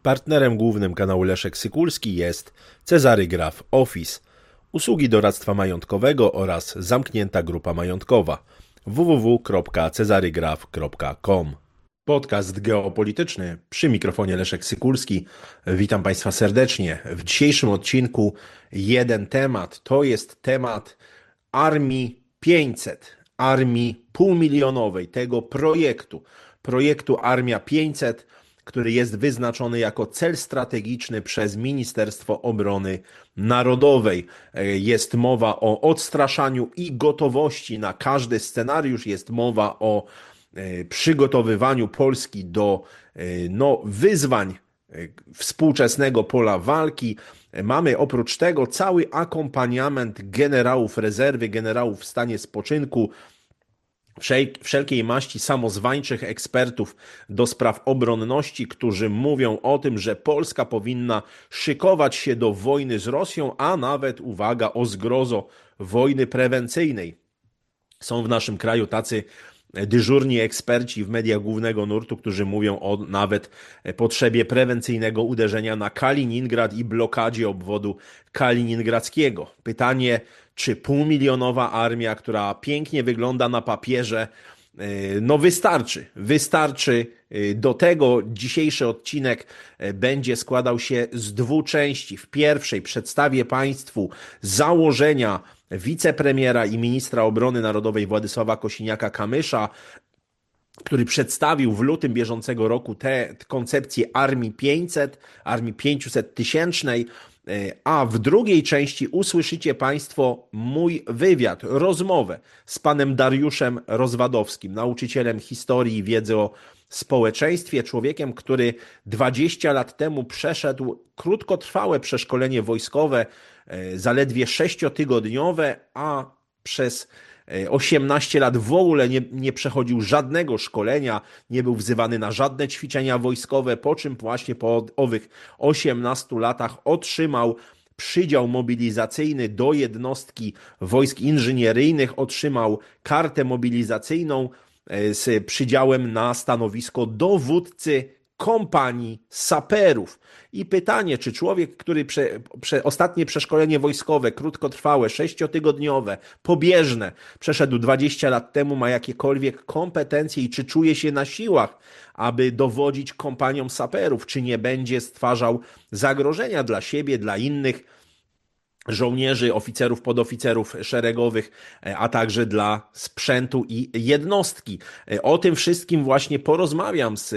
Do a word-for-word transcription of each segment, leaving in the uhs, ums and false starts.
Partnerem głównym kanału Leszek Sykulski jest Cezary Graf Office, usługi doradztwa majątkowego oraz zamknięta grupa majątkowa w w w kropka cezarygraf kropka com. Podcast geopolityczny, przy mikrofonie Leszek Sykulski. Witam Państwa serdecznie. W dzisiejszym odcinku jeden temat, to jest temat Armii pięćset, Armii półmilionowej, tego projektu, projektu Armia pięćset, który jest wyznaczony jako cel strategiczny przez Ministerstwo Obrony Narodowej. Jest mowa o odstraszaniu i gotowości na każdy scenariusz, jest mowa o przygotowywaniu Polski do no, wyzwań współczesnego pola walki. Mamy oprócz tego cały akompaniament generałów rezerwy, generałów w stanie spoczynku, wszelkiej maści samozwańczych ekspertów do spraw obronności, którzy mówią o tym, że Polska powinna szykować się do wojny z Rosją, a nawet, uwaga, o zgrozo, wojny prewencyjnej. Są w naszym kraju tacy dyżurni eksperci w mediach głównego nurtu, którzy mówią o nawet potrzebie prewencyjnego uderzenia na Kaliningrad i blokadzie obwodu kaliningradzkiego. Pytanie, czy półmilionowa armia, która pięknie wygląda na papierze, no wystarczy, wystarczy do tego. Dzisiejszy odcinek będzie składał się z dwóch części. W pierwszej przedstawię Państwu założenia wicepremiera i ministra obrony narodowej Władysława Kosiniaka-Kamysza, który przedstawił w lutym bieżącego roku tę koncepcję Armii pięćset, Armii pięciuset tysięcznej, a w drugiej części usłyszycie Państwo mój wywiad, rozmowę z panem Dariuszem Rozwadowskim, nauczycielem historii i wiedzy o społeczeństwie, człowiekiem, który dwadzieścia lat temu przeszedł krótkotrwałe przeszkolenie wojskowe, zaledwie sześciotygodniowe, a przez osiemnaście lat w ogóle nie, nie przechodził żadnego szkolenia, nie był wzywany na żadne ćwiczenia wojskowe, po czym właśnie po owych osiemnastu latach otrzymał przydział mobilizacyjny do jednostki wojsk inżynieryjnych, otrzymał kartę mobilizacyjną z przydziałem na stanowisko dowódcy kompanii saperów. I pytanie, czy człowiek, który prze, prze, ostatnie przeszkolenie wojskowe, krótkotrwałe, sześciotygodniowe, pobieżne, przeszedł dwadzieścia lat temu, ma jakiekolwiek kompetencje i czy czuje się na siłach, aby dowodzić kompaniom saperów, czy nie będzie stwarzał zagrożenia dla siebie, dla innych żołnierzy, oficerów, podoficerów szeregowych, a także dla sprzętu i jednostki. O tym wszystkim właśnie porozmawiam z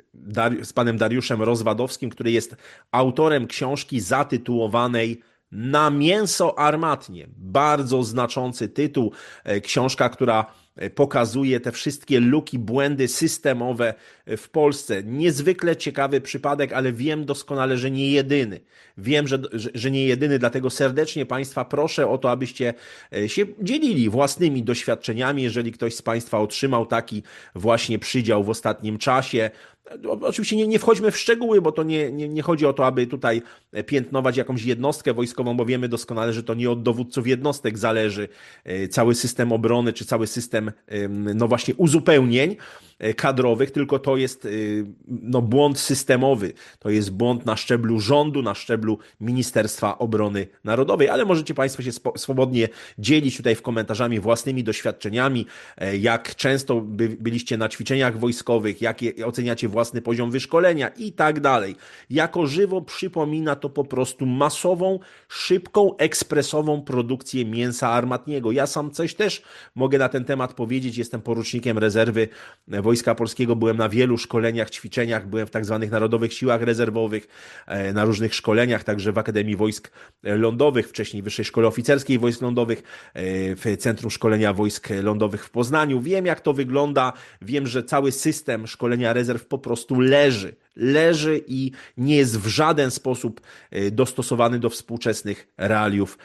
z panem Dariuszem Rozwadowskim, który jest autorem książki zatytułowanej Na mięso armatnie. Bardzo znaczący tytuł. Książka, która pokazuje te wszystkie luki, błędy systemowe w Polsce. Niezwykle ciekawy przypadek, ale wiem doskonale, że nie jedyny. Wiem, że, że nie jedyny, dlatego serdecznie Państwa proszę o to, abyście się dzielili własnymi doświadczeniami, jeżeli ktoś z Państwa otrzymał taki właśnie przydział w ostatnim czasie. Oczywiście nie, nie wchodźmy w szczegóły, bo to nie, nie, nie chodzi o to, aby tutaj piętnować jakąś jednostkę wojskową, bo wiemy doskonale, że to nie od dowódców jednostek zależy cały system obrony, czy cały system, no właśnie, uzupełnień kadrowych, tylko to jest no, błąd systemowy. To jest błąd na szczeblu rządu, na szczeblu Ministerstwa Obrony Narodowej, ale możecie Państwo się swobodnie dzielić tutaj w komentarzami własnymi doświadczeniami, jak często by, byliście na ćwiczeniach wojskowych, jakie oceniacie własny poziom wyszkolenia i tak dalej. Jako żywo przypomina to po prostu masową, szybką, ekspresową produkcję mięsa armatniego. Ja sam coś też mogę na ten temat powiedzieć. Jestem porucznikiem rezerwy Wojska Polskiego, byłem na wielu szkoleniach, ćwiczeniach, byłem w tak zwanych Narodowych Siłach Rezerwowych, na różnych szkoleniach, także w Akademii Wojsk Lądowych, wcześniej Wyższej Szkole Oficerskiej Wojsk Lądowych, w Centrum Szkolenia Wojsk Lądowych w Poznaniu. Wiem, jak to wygląda, wiem, że cały system szkolenia rezerw po prostu leży. Leży i nie jest w żaden sposób dostosowany do współczesnych realiów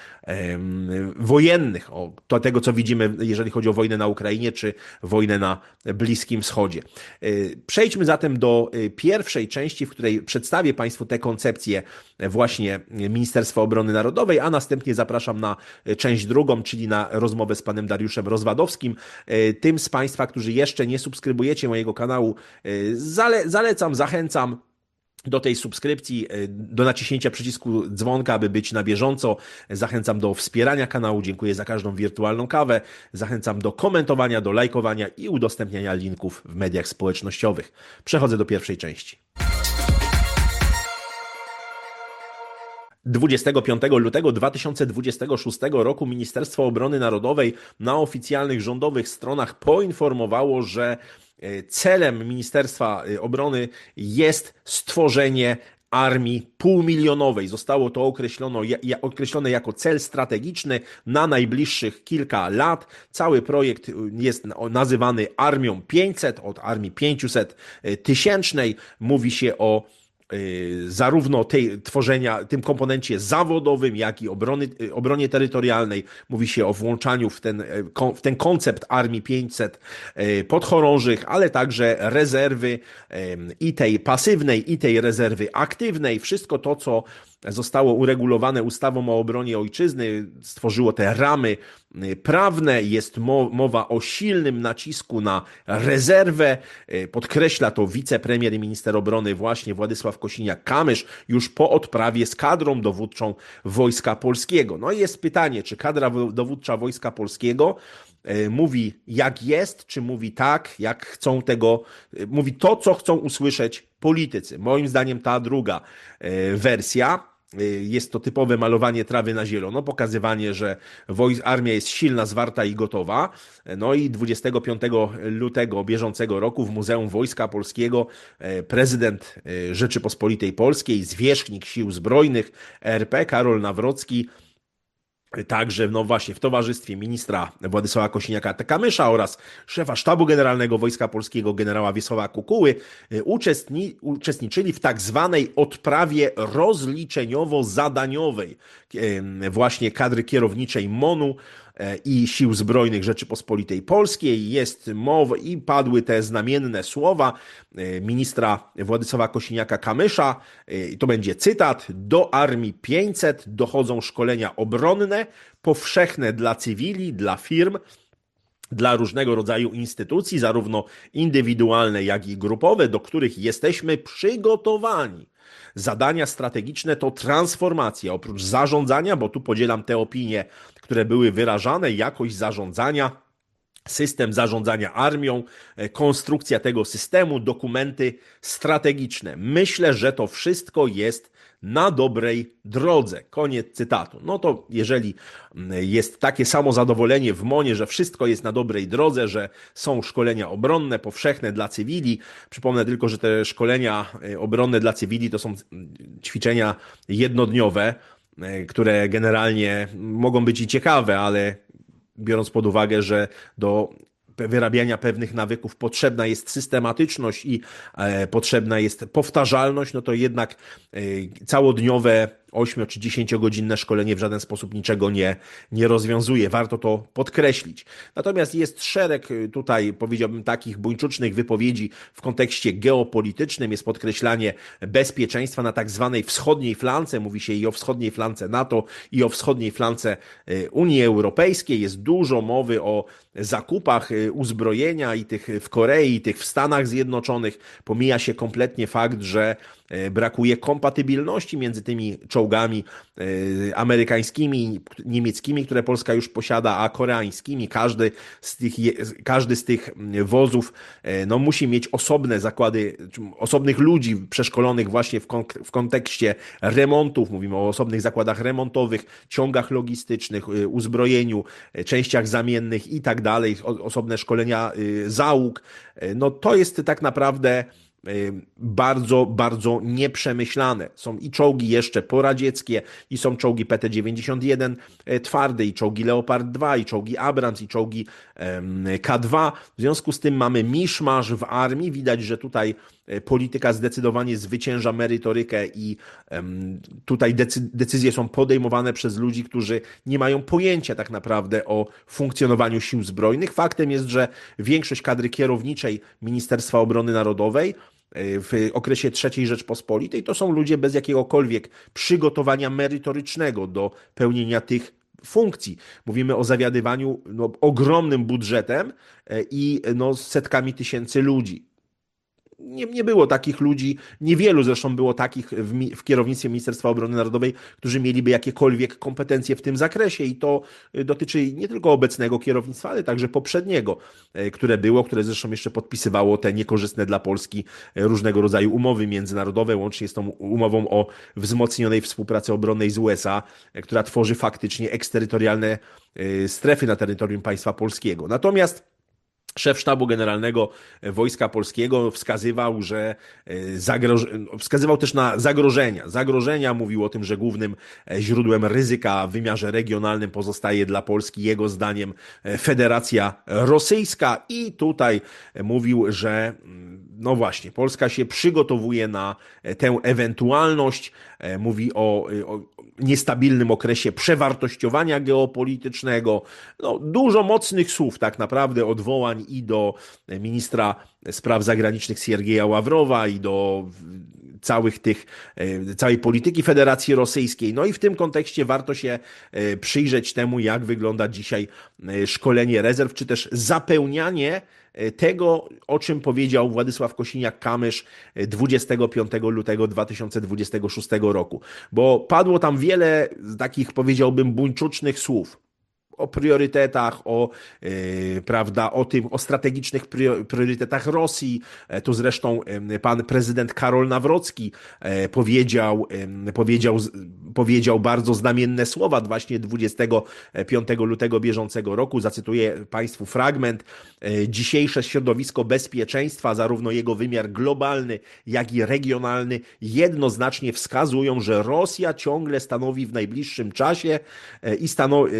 wojennych, o, do tego, co widzimy, jeżeli chodzi o wojnę na Ukrainie, czy wojnę na Bliskim Wschodzie. Przejdźmy zatem do pierwszej części, w której przedstawię Państwu tę koncepcję właśnie Ministerstwa Obrony Narodowej, a następnie zapraszam na część drugą, czyli na rozmowę z panem Dariuszem Rozwadowskim. Tym z Państwa, którzy jeszcze nie subskrybujecie mojego kanału, zale, zalecam, zachęcam. do tej subskrypcji, do naciśnięcia przycisku dzwonka, aby być na bieżąco. Zachęcam do wspierania kanału, dziękuję za każdą wirtualną kawę. Zachęcam do komentowania, do lajkowania i udostępniania linków w mediach społecznościowych. Przechodzę do pierwszej części. dwudziestego piątego lutego dwa tysiące dwudziestego szóstego roku Ministerstwo Obrony Narodowej na oficjalnych rządowych stronach poinformowało, że celem Ministerstwa Obrony jest stworzenie armii półmilionowej. Zostało to określono, ja, określone jako cel strategiczny na najbliższych kilka lat. Cały projekt jest nazywany Armią pięćset, od Armii pięćset tysięcznej. Mówi się o zarówno tej tworzenia, tym komponencie zawodowym, jak i obrony, obronie terytorialnej. Mówi się o włączaniu w ten, w ten koncept Armii pięćset podchorążych, ale także rezerwy i tej pasywnej, i tej rezerwy aktywnej. Wszystko to, co zostało uregulowane ustawą o obronie ojczyzny, stworzyło te ramy prawne, jest mowa o silnym nacisku na rezerwę. Podkreśla to wicepremier i minister obrony właśnie Władysław Kosiniak-Kamysz już po odprawie z kadrą dowódczą Wojska Polskiego. No i jest pytanie, czy kadra dowódcza Wojska Polskiego mówi jak jest, czy mówi tak, jak chcą tego, mówi to, co chcą usłyszeć politycy. Moim zdaniem ta druga wersja. Jest to typowe malowanie trawy na zielono, pokazywanie, że armia jest silna, zwarta i gotowa. No i dwudziestego piątego lutego bieżącego roku w Muzeum Wojska Polskiego prezydent Rzeczypospolitej Polskiej, zwierzchnik Sił Zbrojnych R P Karol Nawrocki, także, no właśnie, w towarzystwie ministra Władysława Kosiniaka-Kamysza oraz szefa Sztabu Generalnego Wojska Polskiego generała Wiesława Kukuły uczestni, uczestniczyli w tak zwanej odprawie rozliczeniowo-zadaniowej właśnie kadry kierowniczej MON-u i Sił Zbrojnych Rzeczypospolitej Polskiej. Jest mowa i padły te znamienne słowa ministra Władysława Kosiniaka-Kamysza. I to będzie cytat: do Armii pięćset dochodzą szkolenia obronne, powszechne dla cywili, dla firm, dla różnego rodzaju instytucji, zarówno indywidualne, jak i grupowe, do których jesteśmy przygotowani. Zadania strategiczne to transformacja. Oprócz zarządzania, bo tu podzielam te opinie, które były wyrażane, jakość zarządzania, system zarządzania armią, konstrukcja tego systemu, dokumenty strategiczne. Myślę, że to wszystko jest na dobrej drodze. Koniec cytatu. No to jeżeli jest takie samo zadowolenie w MON-ie, że wszystko jest na dobrej drodze, że są szkolenia obronne, powszechne dla cywili. Przypomnę tylko, że te szkolenia obronne dla cywili to są ćwiczenia jednodniowe, które generalnie mogą być i ciekawe, ale biorąc pod uwagę, że do wyrabiania pewnych nawyków potrzebna jest systematyczność i e, potrzebna jest powtarzalność, no to jednak e, całodniowe ośmiu czy dziesięciogodzinne szkolenie w żaden sposób niczego nie, nie rozwiązuje. Warto to podkreślić. Natomiast jest szereg tutaj, powiedziałbym, takich buńczucznych wypowiedzi w kontekście geopolitycznym. Jest podkreślanie bezpieczeństwa na tak zwanej wschodniej flance. Mówi się i o wschodniej flance NATO, i o wschodniej flance Unii Europejskiej. Jest dużo mowy o zakupach uzbrojenia i tych w Korei, i tych w Stanach Zjednoczonych. Pomija się kompletnie fakt, że brakuje kompatybilności między tymi czołgami amerykańskimi, niemieckimi, które Polska już posiada, a koreańskimi. Każdy z tych, każdy z tych wozów no, musi mieć osobne zakłady, osobnych ludzi przeszkolonych właśnie w, kon w kontekście remontów. Mówimy o osobnych zakładach remontowych, ciągach logistycznych, uzbrojeniu, częściach zamiennych i tak dalej, osobne szkolenia załóg. No to jest tak naprawdę bardzo, bardzo nieprzemyślane. Są i czołgi jeszcze poradzieckie, i są czołgi P T dziewięćdziesiąt jeden twarde, i czołgi Leopard dwa, i czołgi Abrams, i czołgi K dwa. W związku z tym mamy miszmasz w armii. Widać, że tutaj polityka zdecydowanie zwycięża merytorykę i tutaj decyzje są podejmowane przez ludzi, którzy nie mają pojęcia tak naprawdę o funkcjonowaniu sił zbrojnych. Faktem jest, że większość kadry kierowniczej Ministerstwa Obrony Narodowej w okresie trzeciej Rzeczpospolitej to są ludzie bez jakiegokolwiek przygotowania merytorycznego do pełnienia tych funkcji. Mówimy o zawiadywaniu no, ogromnym budżetem i no, setkami tysięcy ludzi. nie, nie było takich ludzi, niewielu zresztą było takich w, mi, w kierownictwie Ministerstwa Obrony Narodowej, którzy mieliby jakiekolwiek kompetencje w tym zakresie i to dotyczy nie tylko obecnego kierownictwa, ale także poprzedniego, które było, które zresztą jeszcze podpisywało te niekorzystne dla Polski różnego rodzaju umowy międzynarodowe, łącznie z tą umową o wzmocnionej współpracy obronnej z U S A, która tworzy faktycznie eksterytorialne strefy na terytorium państwa polskiego. Natomiast szef Sztabu Generalnego Wojska Polskiego wskazywał, że zagroż- wskazywał też na zagrożenia. Zagrożenia, mówił o tym, że głównym źródłem ryzyka w wymiarze regionalnym pozostaje dla Polski jego zdaniem Federacja Rosyjska i tutaj mówił, że no właśnie, Polska się przygotowuje na tę ewentualność. Mówi o, o niestabilnym okresie przewartościowania geopolitycznego. No, dużo mocnych słów tak naprawdę, odwołań i do ministra spraw zagranicznych Siergieja Ławrowa i do całych tych, całej polityki Federacji Rosyjskiej. No i w tym kontekście warto się przyjrzeć temu, jak wygląda dzisiaj szkolenie rezerw, czy też zapełnianie tego, o czym powiedział Władysław Kosiniak-Kamysz dwudziestego piątego lutego dwa tysiące dwudziestego szóstego roku. Bo padło tam wiele takich, powiedziałbym, buńczucznych słów o priorytetach, o, yy, prawda, o tym, o strategicznych priorytetach Rosji. Tu zresztą pan prezydent Karol Nawrocki powiedział, powiedział, powiedział bardzo znamienne słowa właśnie dwudziestego piątego lutego bieżącego roku. Zacytuję państwu fragment. Dzisiejsze środowisko bezpieczeństwa, zarówno jego wymiar globalny, jak i regionalny, jednoznacznie wskazują, że Rosja ciągle stanowi w najbliższym czasie i stanowi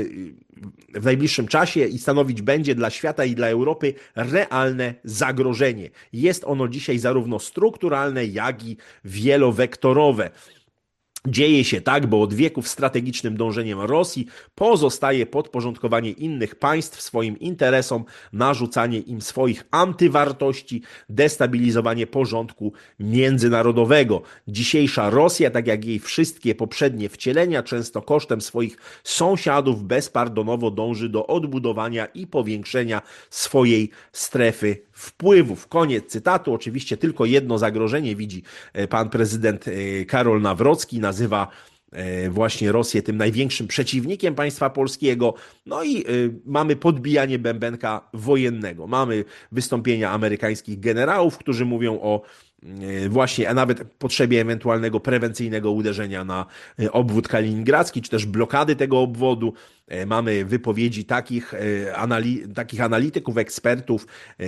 w najbliższym czasie i stanowić będzie dla świata i dla Europy realne zagrożenie. Jest ono dzisiaj zarówno strukturalne, jak i wielowektorowe. Dzieje się tak, bo od wieków strategicznym dążeniem Rosji pozostaje podporządkowanie innych państw swoim interesom, narzucanie im swoich antywartości, destabilizowanie porządku międzynarodowego. Dzisiejsza Rosja, tak jak jej wszystkie poprzednie wcielenia, często kosztem swoich sąsiadów bezpardonowo dąży do odbudowania i powiększenia swojej strefy wpływów. Koniec cytatu. Oczywiście tylko jedno zagrożenie widzi pan prezydent Karol Nawrocki. Nazywa właśnie Rosję tym największym przeciwnikiem państwa polskiego. No i mamy podbijanie bębenka wojennego. Mamy wystąpienia amerykańskich generałów, którzy mówią o właśnie, a nawet potrzebie ewentualnego prewencyjnego uderzenia na obwód kaliningradzki, czy też blokady tego obwodu. Mamy wypowiedzi takich, anali- takich analityków, ekspertów,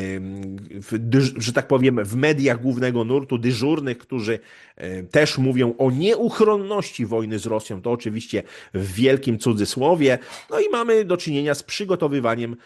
że tak powiem, w mediach głównego nurtu, dyżurnych, którzy też mówią o nieuchronności wojny z Rosją. To oczywiście w wielkim cudzysłowie. No i mamy do czynienia z przygotowywaniem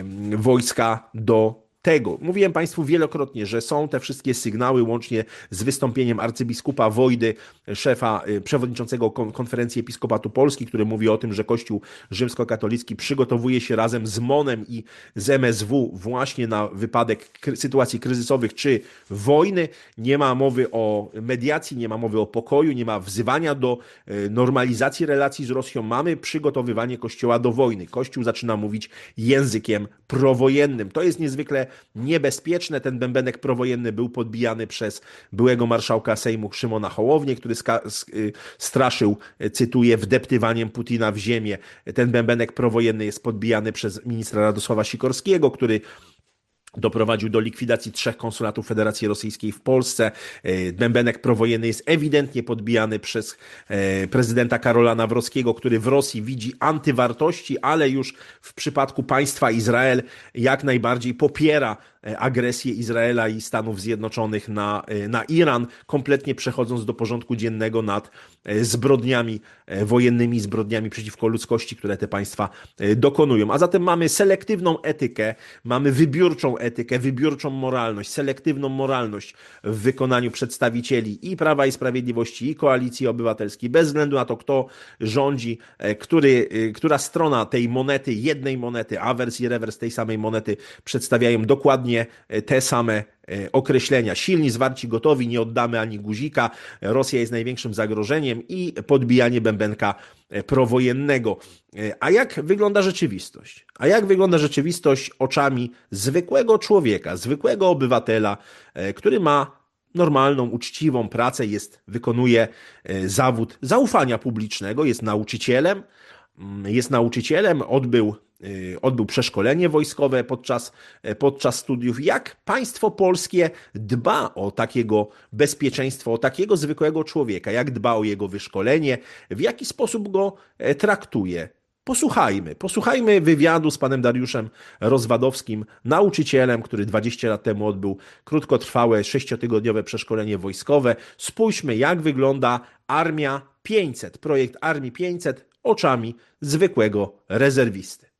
wojska do tego. Mówiłem Państwu wielokrotnie, że są te wszystkie sygnały, łącznie z wystąpieniem arcybiskupa Wojdy, szefa, przewodniczącego Konferencji Episkopatu Polski, który mówi o tym, że Kościół rzymskokatolicki przygotowuje się razem z MON-em i z M S W właśnie na wypadek sytuacji kryzysowych czy wojny. Nie ma mowy o mediacji, nie ma mowy o pokoju, nie ma wzywania do normalizacji relacji z Rosją. Mamy przygotowywanie Kościoła do wojny. Kościół zaczyna mówić językiem prowojennym. To jest niezwykle niebezpieczne. Ten bębenek prowojenny był podbijany przez byłego marszałka Sejmu Szymona Hołownię, który straszył, cytuję, wdeptywaniem Putina w ziemię. Ten bębenek prowojenny jest podbijany przez ministra Radosława Sikorskiego, który doprowadził do likwidacji trzech konsulatów Federacji Rosyjskiej w Polsce. Bębenek prowojenny jest ewidentnie podbijany przez prezydenta Karola Nawrockiego, który w Rosji widzi antywartości, ale już w przypadku państwa Izrael jak najbardziej popiera agresję Izraela i Stanów Zjednoczonych na, na Iran, kompletnie przechodząc do porządku dziennego nad zbrodniami wojennymi, zbrodniami przeciwko ludzkości, które te państwa dokonują. A zatem mamy selektywną etykę, mamy wybiórczą etykę, wybiórczą moralność, selektywną moralność w wykonaniu przedstawicieli i Prawa i Sprawiedliwości, i Koalicji Obywatelskiej, bez względu na to, kto rządzi, który, która strona tej monety, jednej monety, awers i rewers tej samej monety przedstawiają dokładnie te same określenia. Silni, zwarci, gotowi, nie oddamy ani guzika. Rosja jest największym zagrożeniem i podbijanie bębenka prowojennego. A jak wygląda rzeczywistość? A jak wygląda rzeczywistość oczami zwykłego człowieka, zwykłego obywatela, który ma normalną, uczciwą pracę, jest, wykonuje e, zawód zaufania publicznego, jest nauczycielem, mm, jest nauczycielem, odbył, e, odbył przeszkolenie wojskowe podczas, e, podczas studiów. Jak państwo polskie dba o takiego bezpieczeństwo, o takiego zwykłego człowieka? Jak dba o jego wyszkolenie? W jaki sposób go e, traktuje? Posłuchajmy, posłuchajmy wywiadu z panem Dariuszem Rozwadowskim, nauczycielem, który dwadzieścia lat temu odbył krótkotrwałe, sześciotygodniowe przeszkolenie wojskowe. Spójrzmy, jak wygląda Armia pięćset, projekt Armii pięćset oczami zwykłego rezerwisty.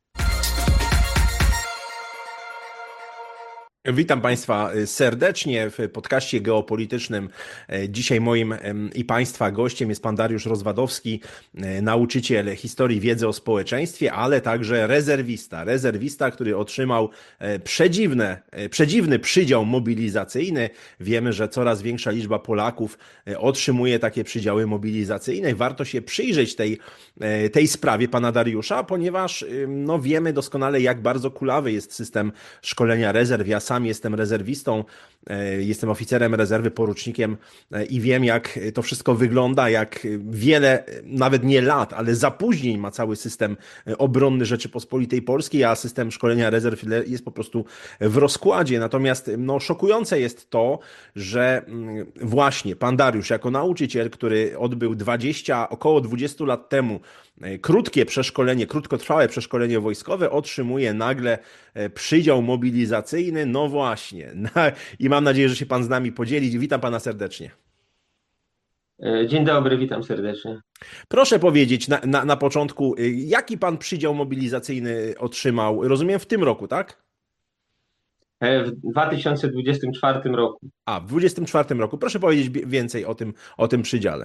Witam Państwa serdecznie w podcaście geopolitycznym. Dzisiaj moim i Państwa gościem jest pan Dariusz Rozwadowski, nauczyciel historii wiedzy o społeczeństwie, ale także rezerwista. Rezerwista, który otrzymał przedziwne, przedziwny przydział mobilizacyjny. Wiemy, że coraz większa liczba Polaków otrzymuje takie przydziały mobilizacyjne. Warto się przyjrzeć tej, tej sprawie pana Dariusza, ponieważ no, wiemy doskonale, jak bardzo kulawy jest system szkolenia rezerw. Ja sam jestem rezerwistą, jestem oficerem rezerwy, porucznikiem i wiem, jak to wszystko wygląda, jak wiele, nawet nie lat, ale zapóźnień ma cały system obronny Rzeczypospolitej Polskiej, a system szkolenia rezerw jest po prostu w rozkładzie. Natomiast no, szokujące jest to, że właśnie pan Dariusz jako nauczyciel, który odbył dwadzieścia, około dwadzieścia lat temu krótkie przeszkolenie, krótkotrwałe przeszkolenie wojskowe, otrzymuje nagle przydział mobilizacyjny. No właśnie. I mam nadzieję, że się pan z nami podzieli. Witam pana serdecznie. Dzień dobry, witam serdecznie. Proszę powiedzieć na, na, na początku, jaki pan przydział mobilizacyjny otrzymał? Rozumiem, w tym roku, tak? W dwa tysiące dwudziestym czwartym roku. A, w dwudziestym czwartym roku. Proszę powiedzieć więcej o tym, o tym przydziale.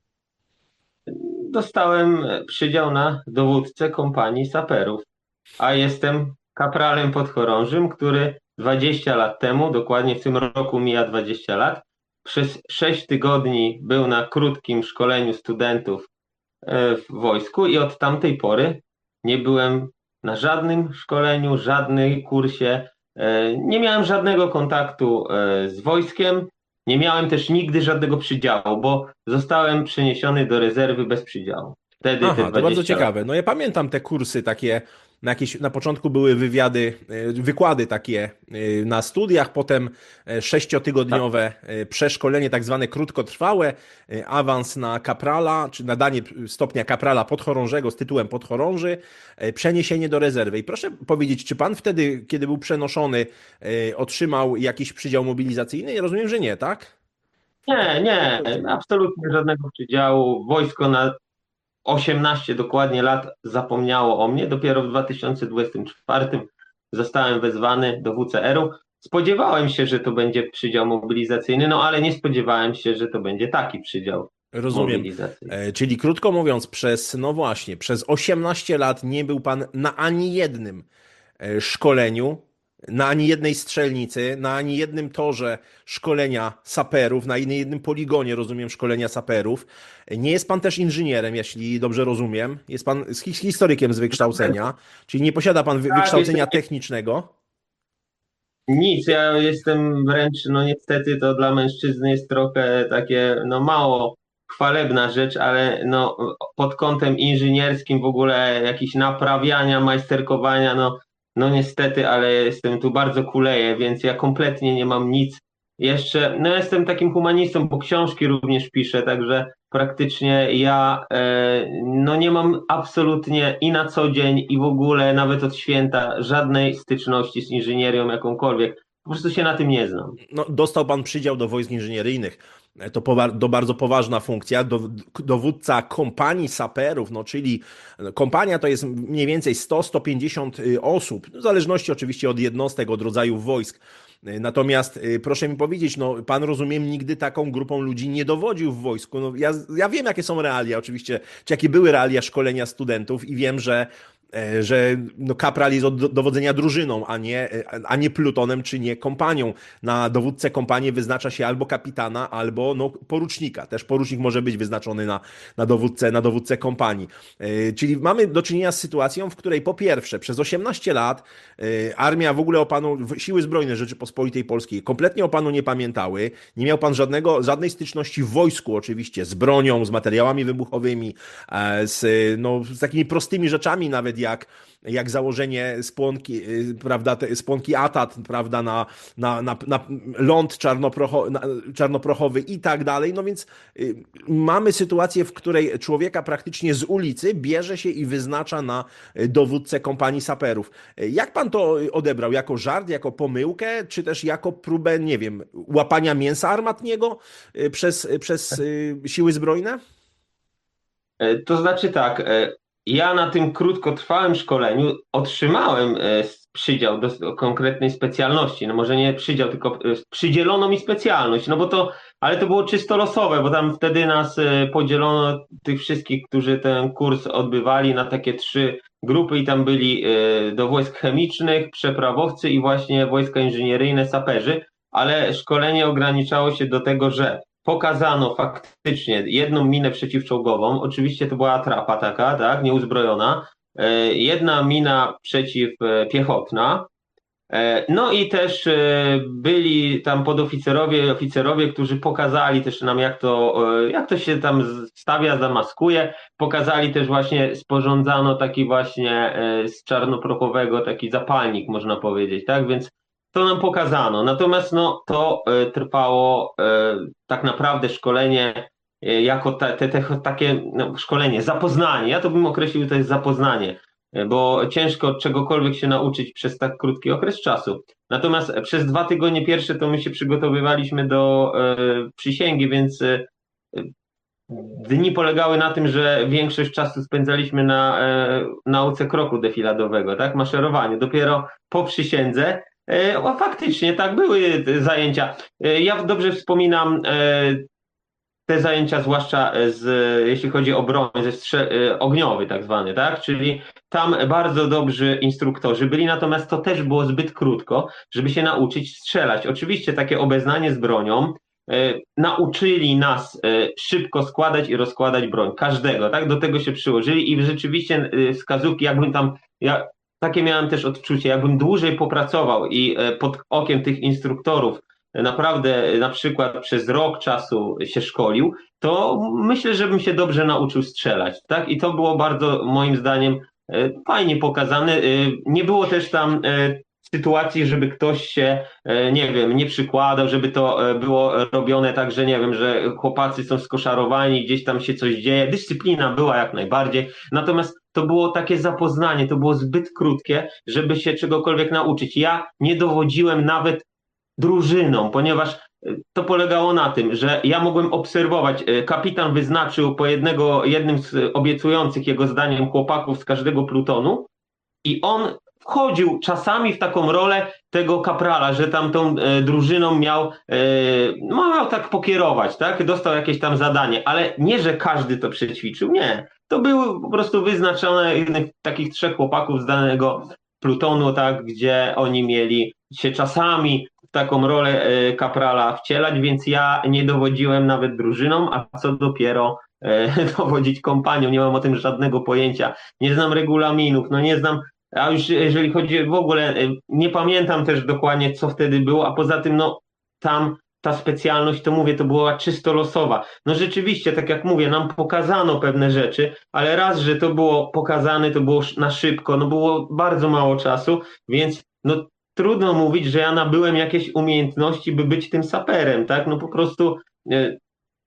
Dostałem przydział na dowódcę kompanii saperów, a jestem kapralem podchorążym, który dwadzieścia lat temu, dokładnie w tym roku mija dwadzieścia lat, przez sześć tygodni był na krótkim szkoleniu studentów w wojsku i od tamtej pory nie byłem na żadnym szkoleniu, żadnej kursie, nie miałem żadnego kontaktu z wojskiem, nie miałem też nigdy żadnego przydziału, bo zostałem przeniesiony do rezerwy bez przydziału. Wtedy Aha, te to bardzo ciekawe. lat. No ja pamiętam te kursy takie, na, jakieś, na początku były wywiady, wykłady takie na studiach, potem sześciotygodniowe przeszkolenie, tak zwane krótkotrwałe, awans na kaprala, czy nadanie stopnia kaprala podchorążego z tytułem podchorąży, przeniesienie do rezerwy. I proszę powiedzieć, czy pan wtedy, kiedy był przenoszony, otrzymał jakiś przydział mobilizacyjny? Ja rozumiem, że nie, tak? Nie, nie, absolutnie żadnego przydziału. Wojsko na osiemnaście dokładnie lat zapomniało o mnie. Dopiero w dwa tysiące dwudziestym czwartym zostałem wezwany do W C R-u. Spodziewałem się, że to będzie przydział mobilizacyjny, no ale nie spodziewałem się, że to będzie taki przydział Rozumiem. mobilizacyjny. Czyli krótko mówiąc, przez, no właśnie, przez osiemnaście lat nie był pan na ani jednym szkoleniu, na ani jednej strzelnicy, na ani jednym torze szkolenia saperów, na ani jednym poligonie, rozumiem, szkolenia saperów. Nie jest pan też inżynierem, jeśli dobrze rozumiem. Jest pan historykiem z wykształcenia, czyli nie posiada pan wy- wykształcenia technicznego. Nic, ja jestem wręcz, no niestety to dla mężczyzny jest trochę takie, no mało chwalebna rzecz, ale no pod kątem inżynierskim w ogóle jakieś naprawiania, majsterkowania, no, no niestety, ale jestem tu bardzo kuleję, więc ja kompletnie nie mam nic. Jeszcze, no jestem takim humanistą, bo książki również piszę, także praktycznie ja e, no nie mam absolutnie i na co dzień i w ogóle nawet od święta żadnej styczności z inżynierią jakąkolwiek. Po prostu się na tym nie znam. No, dostał pan przydział do wojsk inżynieryjnych. To powa- to bardzo poważna funkcja. Do, dowódca kompanii saperów, no czyli kompania to jest mniej więcej sto do stu pięćdziesięciu osób, w zależności oczywiście od jednostek, od rodzajów wojsk. Natomiast proszę mi powiedzieć, no pan rozumiem nigdy taką grupą ludzi nie dowodził w wojsku. No, ja, ja wiem, jakie są realia oczywiście, czy jakie były realia szkolenia studentów i wiem, że że no, kapral jest od dowodzenia drużyną, a nie, a nie plutonem, czy nie kompanią. Na dowódcę kompanii wyznacza się albo kapitana, albo no, porucznika. Też porucznik może być wyznaczony na, na, dowódcę, na dowódcę kompanii. Czyli mamy do czynienia z sytuacją, w której po pierwsze przez osiemnaście lat armia w ogóle o panu, siły zbrojne Rzeczypospolitej Polskiej kompletnie o panu nie pamiętały. Nie miał pan żadnego, żadnej styczności w wojsku oczywiście, z bronią, z materiałami wybuchowymi, z, no, z takimi prostymi rzeczami nawet jak, jak założenie spłonki, prawda, spłonki Atat, prawda, na, na, na, na ląd czarnoprocho, na, czarnoprochowy i tak dalej. No więc y, mamy sytuację, w której człowieka praktycznie z ulicy bierze się i wyznacza na dowódcę kompanii saperów. Jak pan to odebrał? Jako żart, jako pomyłkę, czy też jako próbę, nie wiem, łapania mięsa armatniego przez, przez siły zbrojne? To znaczy tak, ja na tym krótkotrwałym szkoleniu otrzymałem przydział do, do konkretnej specjalności. No może nie przydział, tylko przydzielono mi specjalność, no bo to, ale to było czysto losowe, bo tam wtedy nas podzielono, tych wszystkich, którzy ten kurs odbywali, na takie trzy grupy i tam byli do wojsk chemicznych, przeprawowcy i właśnie wojska inżynieryjne, saperzy, ale szkolenie ograniczało się do tego, że pokazano faktycznie jedną minę przeciwczołgową, oczywiście to była atrapa taka, tak, nieuzbrojona, jedna mina przeciwpiechotna, no i też byli tam podoficerowie i oficerowie, którzy pokazali też nam, jak to, jak to się tam stawia, zamaskuje, pokazali też właśnie, sporządzano taki właśnie z czarnoprochowego taki zapalnik, można powiedzieć, tak, więc to nam pokazano, natomiast no, to y, trwało y, tak naprawdę szkolenie y, jako te, te, te, takie no, szkolenie, zapoznanie, ja to bym określił, to jest zapoznanie, y, bo ciężko czegokolwiek się nauczyć przez tak krótki okres czasu. Natomiast przez dwa tygodnie pierwsze to my się przygotowywaliśmy do y, przysięgi, więc y, dni polegały na tym, że większość czasu spędzaliśmy na y, nauce kroku defiladowego, tak, maszerowaniu. Dopiero po przysiędze O, faktycznie, tak, były zajęcia. Ja dobrze wspominam te zajęcia, zwłaszcza z, jeśli chodzi o broń, ze strze- ogniowy tak zwany, tak? Czyli tam bardzo dobrzy instruktorzy byli, natomiast to też było zbyt krótko, żeby się nauczyć strzelać. Oczywiście takie obeznanie z bronią nauczyli nas szybko składać i rozkładać broń, każdego, tak? Do tego się przyłożyli i rzeczywiście wskazówki, jakbym tam, ja takie miałem też odczucie, jakbym dłużej popracował i pod okiem tych instruktorów naprawdę na przykład przez rok czasu się szkolił, to myślę, że bym się dobrze nauczył strzelać, tak? I to było bardzo moim zdaniem fajnie pokazane. Nie było też tam sytuacji, żeby ktoś się, nie wiem, nie przykładał, żeby to było robione tak, że nie wiem, że chłopacy są skoszarowani, gdzieś tam się coś dzieje. Dyscyplina była jak najbardziej, natomiast to było takie zapoznanie, to było zbyt krótkie, żeby się czegokolwiek nauczyć. Ja nie dowodziłem nawet drużyną, ponieważ to polegało na tym, że ja mogłem obserwować, kapitan wyznaczył po jednego, jednym z obiecujących jego zdaniem chłopaków z każdego plutonu i on wchodził czasami w taką rolę tego kaprala, że tam tą e, drużyną miał, e, no, miał tak pokierować, tak? Dostał jakieś tam zadanie, ale nie, że każdy to przećwiczył, nie. To były po prostu wyznaczone jednych takich trzech chłopaków z danego plutonu, tak, gdzie oni mieli się czasami w taką rolę e, kaprala wcielać, więc ja nie dowodziłem nawet drużyną, a co dopiero e, dowodzić kompanią, nie mam o tym żadnego pojęcia, nie znam regulaminów, no nie znam. A już jeżeli chodzi w ogóle, nie pamiętam też dokładnie, co wtedy było, a poza tym, no tam ta specjalność, to mówię, to była czysto losowa. No rzeczywiście, tak jak mówię, nam pokazano pewne rzeczy, ale raz, że to było pokazane, to było na szybko, no było bardzo mało czasu, więc no trudno mówić, że ja nabyłem jakieś umiejętności, by być tym saperem, tak? No po prostu e,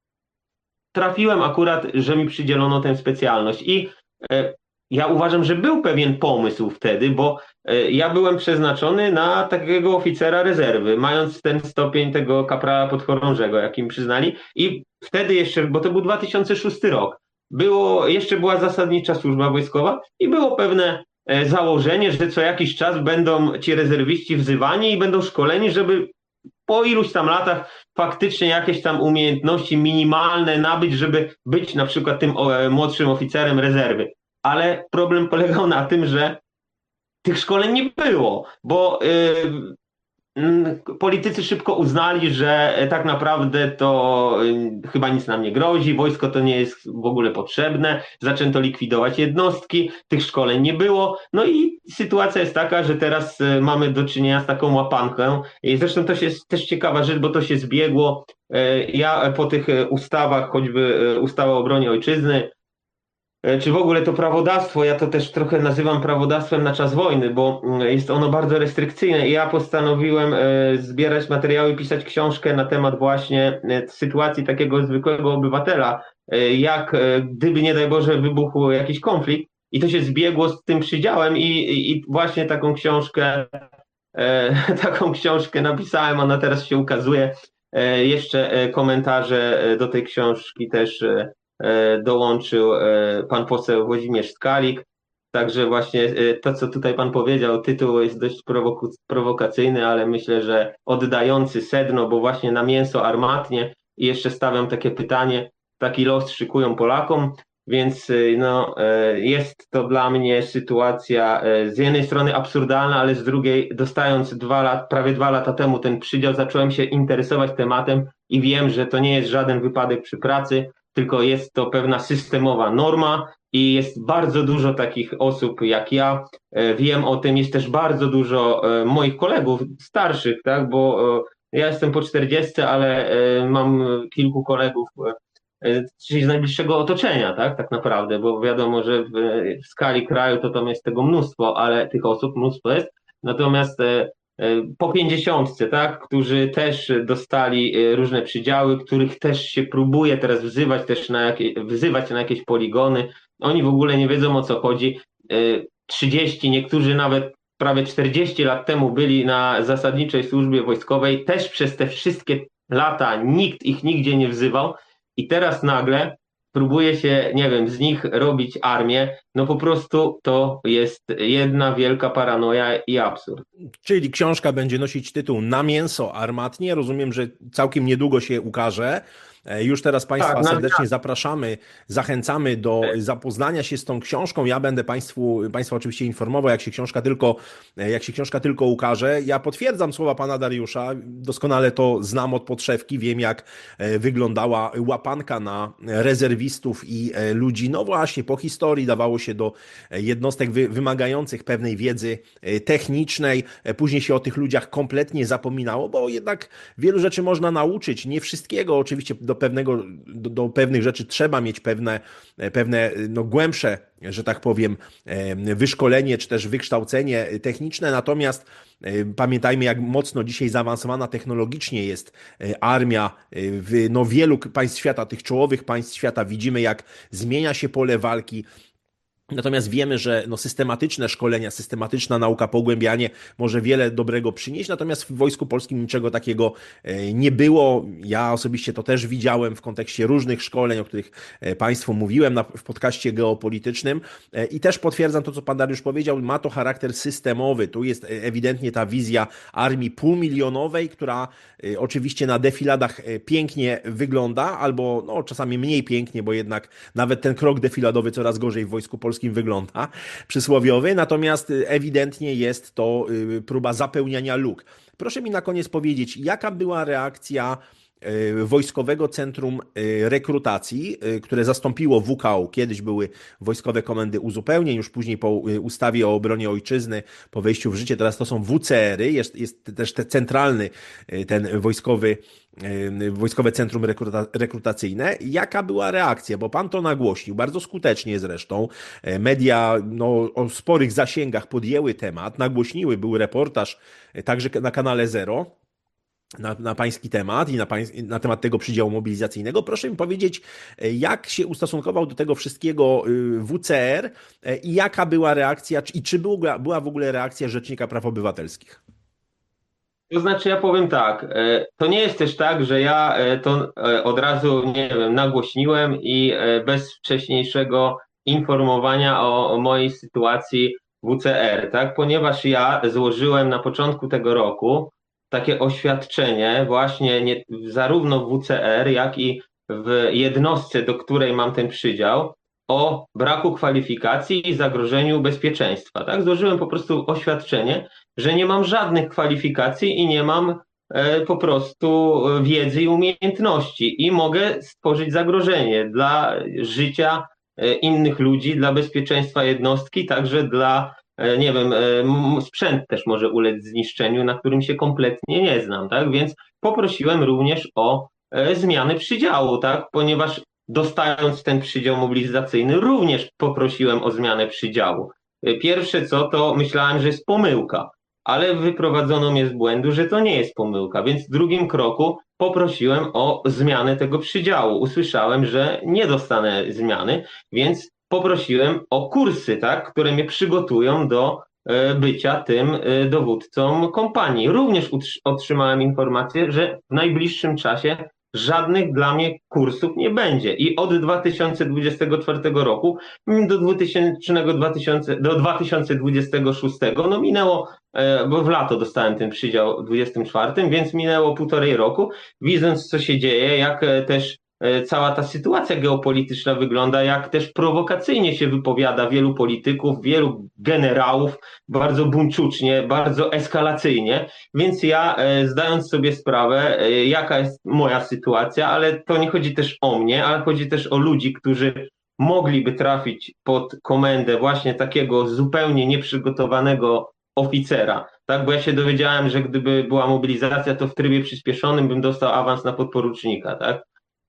trafiłem akurat, że mi przydzielono tę specjalność i e, ja uważam, że był pewien pomysł wtedy, bo ja byłem przeznaczony na takiego oficera rezerwy, mając ten stopień tego kaprala podchorążego, jakim przyznali. I wtedy jeszcze, bo to był dwa tysiące szósty rok, było, jeszcze była zasadnicza służba wojskowa i było pewne założenie, że co jakiś czas będą ci rezerwiści wzywani i będą szkoleni, żeby po iluś tam latach faktycznie jakieś tam umiejętności minimalne nabyć, żeby być na przykład tym młodszym oficerem rezerwy. ale problem polegał na tym, że tych szkoleń nie było, bo yy, politycy szybko uznali, że tak naprawdę to chyba nic nam nie grozi, wojsko to nie jest w ogóle potrzebne, zaczęto likwidować jednostki, tych szkoleń nie było, no i sytuacja jest taka, że teraz mamy do czynienia z taką łapanką i zresztą to jest też ciekawa rzecz, bo to się zbiegło, ja po tych ustawach, choćby ustawa o obronie ojczyzny, czy w ogóle to prawodawstwo, ja to też trochę nazywam prawodawstwem na czas wojny, bo jest ono bardzo restrykcyjne i ja postanowiłem zbierać materiały, pisać książkę na temat właśnie sytuacji takiego zwykłego obywatela, jak gdyby nie daj Boże wybuchł jakiś konflikt i to się zbiegło z tym przydziałem i, i właśnie taką książkę taką książkę napisałem, ona teraz się ukazuje. Jeszcze komentarze do tej książki też dołączył pan poseł Włodzimierz Skalik. Także właśnie to, co tutaj pan powiedział, tytuł jest dość prowoku- prowokacyjny, ale myślę, że oddający sedno, bo właśnie na mięso armatnie i jeszcze stawiam takie pytanie, taki los szykują Polakom, więc no, jest to dla mnie sytuacja z jednej strony absurdalna, ale z drugiej dostając dwa lat, prawie dwa lata temu ten przydział, zacząłem się interesować tematem i wiem, że to nie jest żaden wypadek przy pracy, tylko jest to pewna systemowa norma i jest bardzo dużo takich osób jak ja. Wiem o tym, jest też bardzo dużo moich kolegów starszych, tak, bo ja jestem po czterdziestce, ale mam kilku kolegów, czyli z najbliższego otoczenia, tak, tak naprawdę, bo wiadomo, że w, w skali kraju to tam jest tego mnóstwo, ale tych osób mnóstwo jest. Natomiast po pięćdziesiątce, tak, którzy też dostali różne przydziały, których też się próbuje teraz wzywać też na jakieś, wzywać na jakieś poligony. Oni w ogóle nie wiedzą, o co chodzi. trzydzieści, niektórzy nawet prawie czterdzieści lat temu byli na zasadniczej służbie wojskowej, też przez te wszystkie lata nikt ich nigdzie nie wzywał i teraz nagle próbuje się, nie wiem, z nich robić armię, no po prostu to jest jedna wielka paranoja i absurd. Czyli książka będzie nosić tytuł Na mięso armatnie. Rozumiem, że całkiem niedługo się ukaże. Już teraz Państwa tak, serdecznie na... zapraszamy, zachęcamy do zapoznania się z tą książką. Ja będę Państwu, Państwa oczywiście informował, jak się książka tylko, jak się książka tylko ukaże. Ja potwierdzam słowa Pana Dariusza, doskonale to znam od podszewki, wiem jak wyglądała łapanka na rezerwistów i ludzi, no właśnie po historii dawało się do jednostek wymagających pewnej wiedzy technicznej, później się o tych ludziach kompletnie zapominało, bo jednak wielu rzeczy można nauczyć, nie wszystkiego oczywiście do pewnego, do, do pewnych rzeczy trzeba mieć pewne, pewne no, głębsze, że tak powiem, wyszkolenie czy też wykształcenie techniczne, natomiast pamiętajmy, jak mocno dzisiaj zaawansowana technologicznie jest armia w no, wielu państw świata, tych czołowych państw świata. Widzimy, jak zmienia się pole walki. Natomiast wiemy, że no, systematyczne szkolenia, systematyczna nauka, pogłębianie może wiele dobrego przynieść, natomiast w Wojsku Polskim niczego takiego nie było. Ja osobiście to też widziałem w kontekście różnych szkoleń, o których Państwu mówiłem na, w podcaście geopolitycznym i też potwierdzam to, co Pan Dariusz powiedział, ma to charakter systemowy. Tu jest ewidentnie ta wizja armii półmilionowej, która oczywiście na defiladach pięknie wygląda, albo no, czasami mniej pięknie, bo jednak nawet ten krok defiladowy coraz gorzej w Wojsku Polskim wygląda, przysłowiowy, natomiast ewidentnie jest to próba zapełniania luk. Proszę mi na koniec powiedzieć, jaka była reakcja Wojskowego Centrum Rekrutacji, które zastąpiło W K O. Kiedyś były Wojskowe Komendy Uzupełnień, już później po ustawie o obronie ojczyzny, po wejściu w życie, teraz to są W C R-y, jest, jest też ten centralny, ten wojskowy, Wojskowe Centrum Rekruta, Rekrutacyjne. Jaka była reakcja? Bo pan to nagłośnił, bardzo skutecznie zresztą. Media no, o sporych zasięgach podjęły temat, nagłośniły, był reportaż także na kanale Zero, Na, na pański temat i na, pań, na temat tego przydziału mobilizacyjnego. Proszę mi powiedzieć, jak się ustosunkował do tego wszystkiego W C R i jaka była reakcja, i czy była, była w ogóle reakcja Rzecznika Praw Obywatelskich? To znaczy, ja powiem tak, to nie jest też tak, że ja to od razu, nie wiem, nagłośniłem i bez wcześniejszego informowania o, o mojej sytuacji W C R, tak? Ponieważ ja złożyłem na początku tego roku takie oświadczenie właśnie nie, zarówno w W C R, jak i w jednostce, do której mam ten przydział, o braku kwalifikacji i zagrożeniu bezpieczeństwa. Tak? Złożyłem po prostu oświadczenie, że nie mam żadnych kwalifikacji i nie mam e, po prostu wiedzy i umiejętności i mogę stworzyć zagrożenie dla życia e, innych ludzi, dla bezpieczeństwa jednostki, także dla, e, nie wiem, e, sprzęt też może ulec zniszczeniu, na którym się kompletnie nie znam, tak? Więc poprosiłem również o e, zmiany przydziału, tak? Ponieważ dostając ten przydział mobilizacyjny, również poprosiłem o zmianę przydziału. Pierwsze co, to myślałem, że jest pomyłka, ale wyprowadzono mnie z błędu, że to nie jest pomyłka, więc w drugim kroku poprosiłem o zmianę tego przydziału. Usłyszałem, że nie dostanę zmiany, więc poprosiłem o kursy, tak, które mnie przygotują do e, bycia tym e, dowódcą kompanii. Również otrzymałem informację, że w najbliższym czasie żadnych dla mnie kursów nie będzie. I od dwa tysiące dwudziestego czwartego roku do, dwutysięcznego, do dwa tysiące dwudziestego szóstego, no minęło, bo w lato dostałem ten przydział w dwudziestym czwartym, więc minęło półtorej roku, widząc co się dzieje, jak też cała ta sytuacja geopolityczna wygląda, jak też prowokacyjnie się wypowiada wielu polityków, wielu generałów, bardzo buńczucznie, bardzo eskalacyjnie, więc ja zdając sobie sprawę, jaka jest moja sytuacja, ale to nie chodzi też o mnie, ale chodzi też o ludzi, którzy mogliby trafić pod komendę właśnie takiego zupełnie nieprzygotowanego oficera, tak, bo ja się dowiedziałem, że gdyby była mobilizacja, to w trybie przyspieszonym bym dostał awans na podporucznika, tak,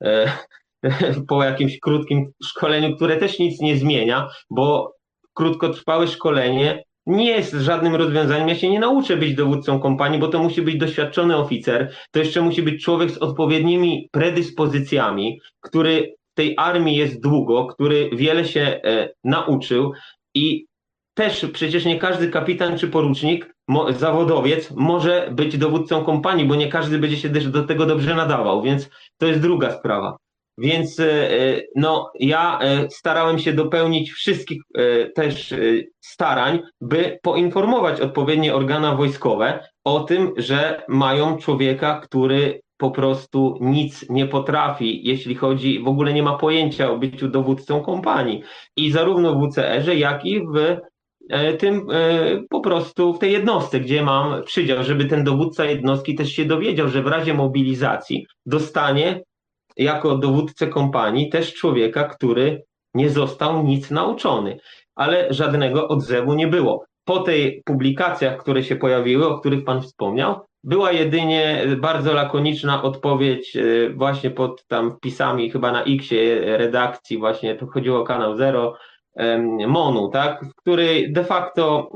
po jakimś krótkim szkoleniu, które też nic nie zmienia, bo krótkotrwałe szkolenie nie jest żadnym rozwiązaniem. Ja się nie nauczę być dowódcą kompanii, bo to musi być doświadczony oficer, to jeszcze musi być człowiek z odpowiednimi predyspozycjami, który w tej armii jest długo, który wiele się e, nauczył i też przecież nie każdy kapitan czy porucznik, mo, zawodowiec może być dowódcą kompanii, bo nie każdy będzie się też do tego dobrze nadawał, więc to jest druga sprawa. Więc no, ja starałem się dopełnić wszystkich też starań, by poinformować odpowiednie organa wojskowe o tym, że mają człowieka, który po prostu nic nie potrafi, jeśli chodzi, w ogóle nie ma pojęcia o byciu dowódcą kompanii. I zarówno w W C R-ze, jak i w tym po prostu w tej jednostce, gdzie mam przydział, żeby ten dowódca jednostki też się dowiedział, że w razie mobilizacji dostanie jako dowódcę kompanii też człowieka, który nie został nic nauczony, ale żadnego odzewu nie było. Po tej publikacjach, które się pojawiły, o których Pan wspomniał, była jedynie bardzo lakoniczna odpowiedź właśnie pod tam wpisami chyba na X-ie redakcji, właśnie to chodziło o kanał Zero, Monu, tak, w której de facto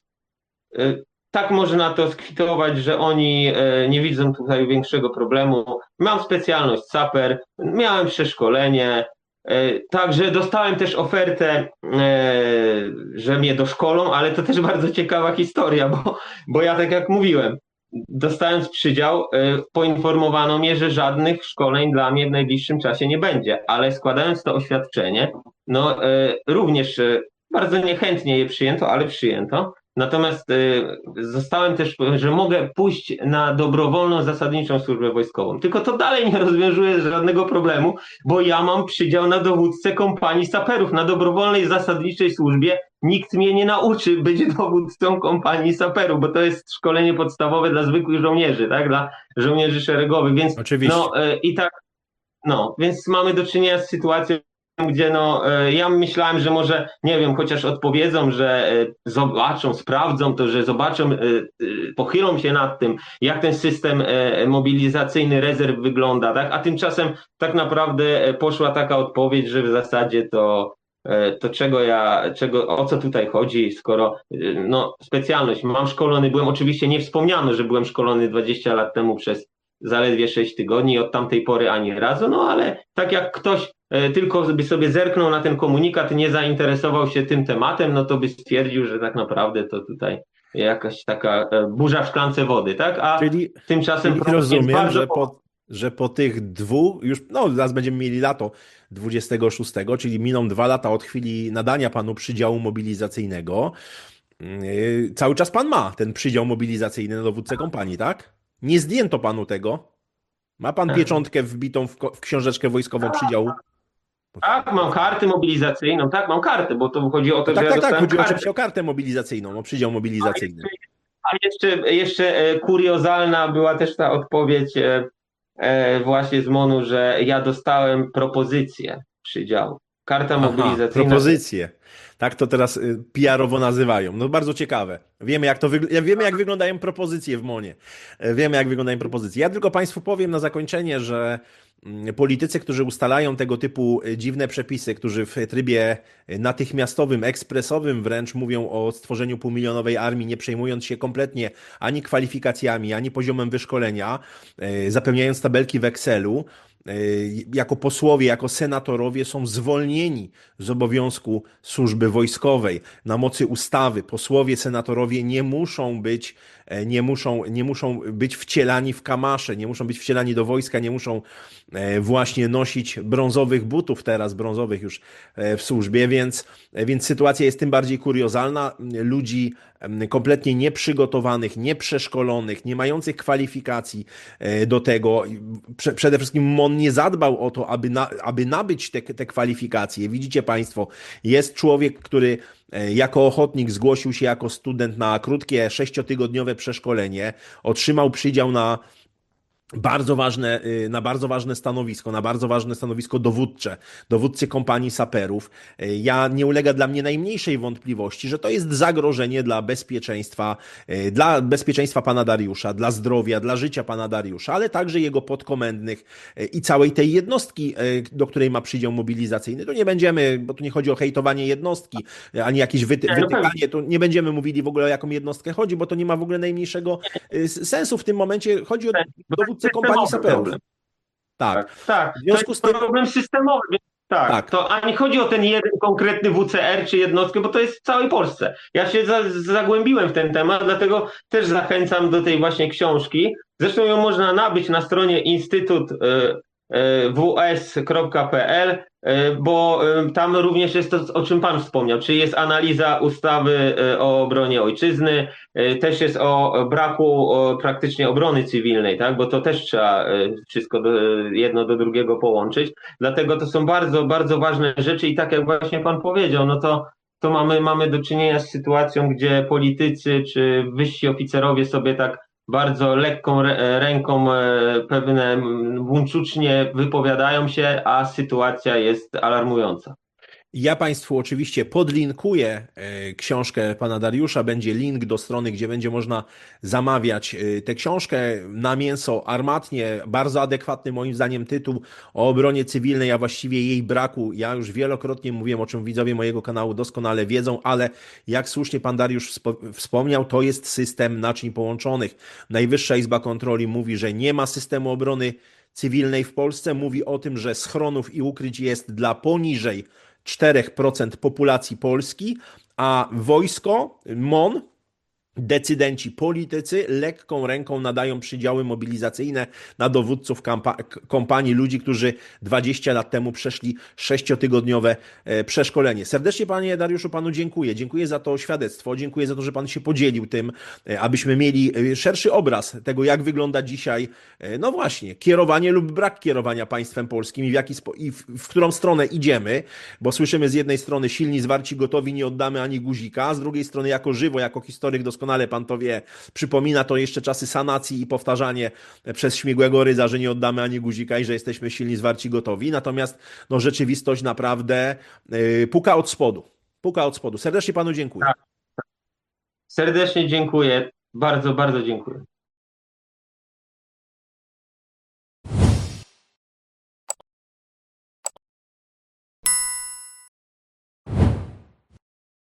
tak można to skwitować, że oni nie widzą tutaj większego problemu. Mam specjalność saper, miałem przeszkolenie, także dostałem też ofertę, że mnie doszkolą, ale to też bardzo ciekawa historia, bo, bo ja tak jak mówiłem, dostając przydział, poinformowano mnie, że żadnych szkoleń dla mnie w najbliższym czasie nie będzie, ale składając to oświadczenie, no również bardzo niechętnie je przyjęto, ale przyjęto. Natomiast y, zostałem też, że mogę pójść na dobrowolną zasadniczą służbę wojskową. Tylko to dalej nie rozwiązuje żadnego problemu, bo ja mam przydział na dowódcę kompanii saperów. Na dobrowolnej zasadniczej służbie nikt mnie nie nauczy być dowódcą kompanii saperów, bo to jest szkolenie podstawowe dla zwykłych żołnierzy, tak? Dla żołnierzy szeregowych. Więc Oczywiście. no y, i tak, no, więc mamy do czynienia z sytuacją, gdzie no, ja myślałem, że może, nie wiem, chociaż odpowiedzą, że zobaczą, sprawdzą to, że zobaczą, pochylą się nad tym, jak ten system mobilizacyjny rezerw wygląda, tak? A tymczasem tak naprawdę poszła taka odpowiedź, że w zasadzie to, to czego ja, czego, o co tutaj chodzi, skoro, no, specjalność, mam szkolony, byłem oczywiście nie wspomniano, że byłem szkolony dwadzieścia lat temu przez zaledwie sześć tygodni, od tamtej pory ani razu, no ale tak jak ktoś tylko by sobie zerknął na ten komunikat, nie zainteresował się tym tematem, no to by stwierdził, że tak naprawdę to tutaj jakaś taka burza w szklance wody, tak? A czyli, tymczasem czyli rozumiem, bardzo... że, po, że po tych dwóch, już no zaraz będziemy mieli lato dwudziestego szóstego, czyli miną dwa lata od chwili nadania panu przydziału mobilizacyjnego. Yy, cały czas pan ma ten przydział mobilizacyjny na dowódcę kompanii, tak? Nie zdjęto panu tego? Ma pan pieczątkę wbitą w, w książeczkę wojskową przydziału? Tak, mam kartę mobilizacyjną, tak, mam kartę, bo to chodzi o No to, że tak, ja tak, tak, dostałem chodzi kartę. oczywiście o kartę mobilizacyjną, o przydział mobilizacyjny. A jeszcze, jeszcze e, kuriozalna była też ta odpowiedź e, e, właśnie z MON-u, że ja dostałem propozycję przydziału. Karta Aha, mobilizacyjna to jest propozycje. Tak to teraz y, P R owo nazywają. No bardzo ciekawe. Wiemy jak to wygl- wiemy jak wyglądają propozycje w Monie. E, Wiemy jak wyglądają propozycje. Ja tylko Państwu powiem na zakończenie, że mm, politycy, którzy ustalają tego typu y, dziwne przepisy, którzy w trybie y, natychmiastowym, ekspresowym wręcz mówią o stworzeniu półmilionowej armii, nie przejmując się kompletnie ani kwalifikacjami, ani poziomem wyszkolenia, y, zapełniając tabelki w Excelu, y, jako posłowie, jako senatorowie są zwolnieni z obowiązku służby wojskowej. Na mocy ustawy posłowie, senatorowie nie muszą być, e, nie muszą, nie muszą być wcielani w kamasze, nie muszą być wcielani do wojska, nie muszą e, właśnie nosić brązowych butów teraz, brązowych już e, w służbie, więc, e, więc sytuacja jest tym bardziej kuriozalna. Ludzi em, kompletnie nieprzygotowanych, nieprzeszkolonych, nie mających kwalifikacji e, do tego. Prze- Przede wszystkim MON nie zadbał o to, aby, na, aby nabyć te, te kwalifikacje. Widzicie Państwo, jest człowiek, który e, jako ochotnik zgłosił się jako student na krótkie, sześciotygodniowe przeszkolenie, otrzymał przydział na bardzo ważne, y, na bardzo ważne stanowisko, na bardzo ważne stanowisko dowódcze, dowódcy kompanii saperów. Y, Ja nie ulega dla mnie najmniejszej wątpliwości, że to jest zagrożenie dla bezpieczeństwa, y, dla bezpieczeństwa pana Dariusza, dla zdrowia, dla życia pana Dariusza, ale także jego podkomendnych y, i całej tej jednostki, y, do której ma przydział mobilizacyjny. Tu nie będziemy, bo tu nie chodzi o hejtowanie jednostki, y, ani jakieś wyty no pewnie, wytykanie, tu nie będziemy mówili w ogóle o jaką jednostkę chodzi, bo to nie ma w ogóle najmniejszego y, sensu w tym momencie. Chodzi o bo to jest dowódcę kompanii systemowy saperów. problem. Tak. Tak, tak, W to związku z jest tym, problem systemowy. Więc tak, tak, to a nie chodzi o ten jeden konkretny W C R czy jednostkę, bo to jest w całej Polsce. Ja się za, zagłębiłem w ten temat, dlatego też zachęcam do tej właśnie książki. Zresztą ją można nabyć na stronie instytut y, y, w s kropka p l, y, bo y, tam również jest to, o czym Pan wspomniał, czyli jest analiza ustawy y, o obronie ojczyzny, y, też jest o braku o, praktycznie obrony cywilnej, tak? Bo to też trzeba y, wszystko do, jedno do drugiego połączyć. Dlatego to są bardzo, bardzo ważne rzeczy i tak jak właśnie Pan powiedział, no to, to mamy, mamy do czynienia z sytuacją, gdzie politycy czy wyżsi oficerowie sobie tak bardzo lekką rę- ręką e, pewne mm, buńczucznie wypowiadają się, a sytuacja jest alarmująca. ja Państwu oczywiście podlinkuję e, książkę pana Dariusza. Będzie link do strony, gdzie będzie można zamawiać e, tę książkę na mięso armatnie. Bardzo adekwatny moim zdaniem tytuł o obronie cywilnej, a właściwie jej braku. Ja już wielokrotnie mówiłem, o czym widzowie mojego kanału doskonale wiedzą, ale jak słusznie pan Dariusz wspo- wspomniał, to jest system naczyń połączonych. Najwyższa Izba Kontroli mówi, że nie ma systemu obrony cywilnej w Polsce. Mówi o tym, że schronów i ukryć jest dla poniżej cztery procent populacji Polski, a wojsko, MON, decydenci, politycy lekką ręką nadają przydziały mobilizacyjne na dowódców kampa- kompanii, ludzi, którzy dwadzieścia lat temu przeszli sześciotygodniowe e, przeszkolenie. Serdecznie panie Dariuszu, panu dziękuję. Dziękuję za to świadectwo, dziękuję za to, że pan się podzielił tym, e, abyśmy mieli e, szerszy obraz tego, jak wygląda dzisiaj, e, no właśnie, kierowanie lub brak kierowania państwem polskim i w, jaki spo- i w, w którą stronę idziemy, bo słyszymy z jednej strony silni, zwarci, gotowi, nie oddamy ani guzika, a z drugiej strony jako żywo, jako historyk doskonale pan to wie, przypomina to jeszcze czasy sanacji i powtarzanie przez śmigłego rydza, że nie oddamy ani guzika i że jesteśmy silni, zwarci, gotowi. Natomiast no, rzeczywistość naprawdę yy, puka od spodu. Puka od spodu. Serdecznie panu dziękuję. Tak. Serdecznie dziękuję. Bardzo, bardzo dziękuję.